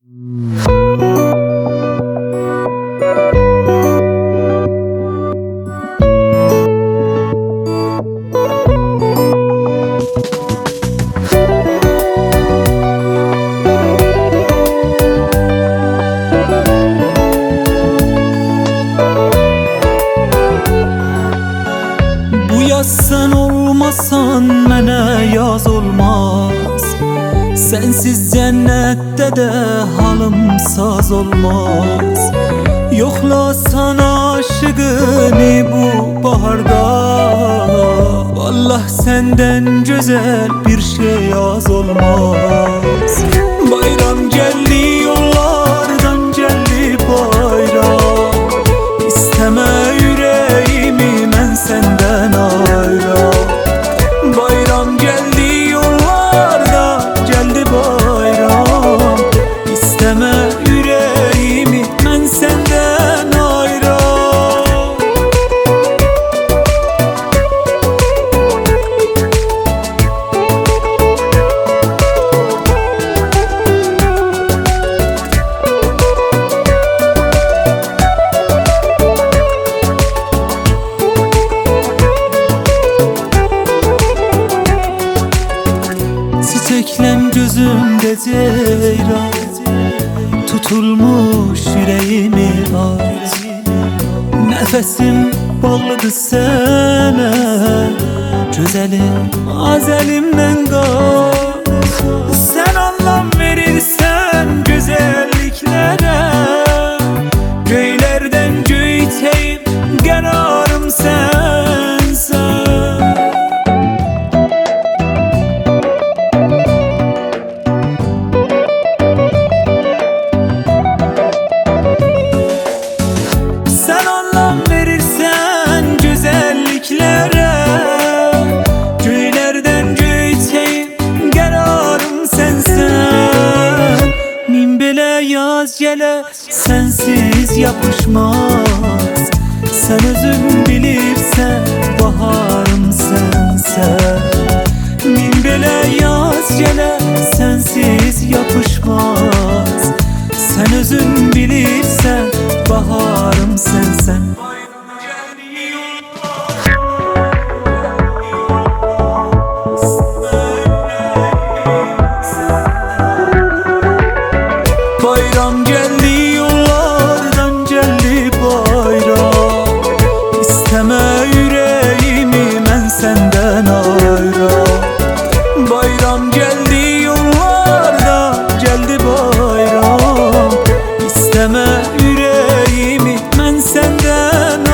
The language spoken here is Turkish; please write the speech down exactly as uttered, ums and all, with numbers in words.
Sen olmasan mənə yaz olmaz. Sensiz cennette de halım saz olmaz. Yoxlasan aşığını bu baharda, Vallah senden güzel bir şey az olmaz. Bayram geldi, yollardan geldi bayram. İsteme yüreğimi mən senden ayra. Bayram geldi, yollarda geldi bayram. İsteme yüreğimi mən senden ayra. Çiçeklem gözümde ceyran, tutulmuş yüreğimi aç. Nefesim bağlıdır sana, güzelim az elimden kaç. Sen anlam verirsen güzelliklere, göylerden göyteyim kararım sensen. Sen anlam verirsen güzelliklere, göylerden göyteyim kararım sensen. Min bile yaz gele sensiz yapışmaz. Sen özün bilirsen baharım sensen. Min bile yaz gele sensiz yapışmaz. Sen özün bilirsen baharım sensen. Bayram geldi, yollardan geldi bayram. İsteme yüreğimi mən senden ayra. Bayram geldi, yollarda geldi bayram. İsteme yüreğimi mən senden